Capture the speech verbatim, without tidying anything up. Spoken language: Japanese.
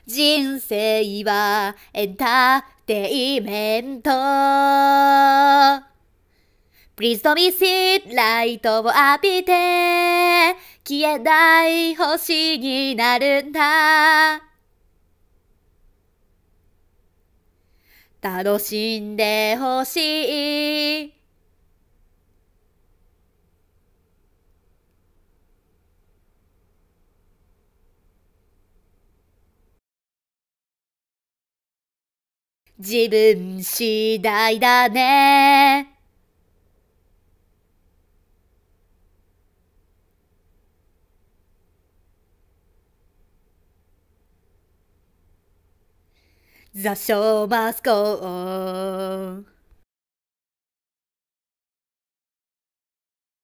人生はエンターテイメント。Please don't miss it ライトを浴びて消えない星になるんだ。楽しんでほしい。自分次第だね。ザ・ショーマスゴー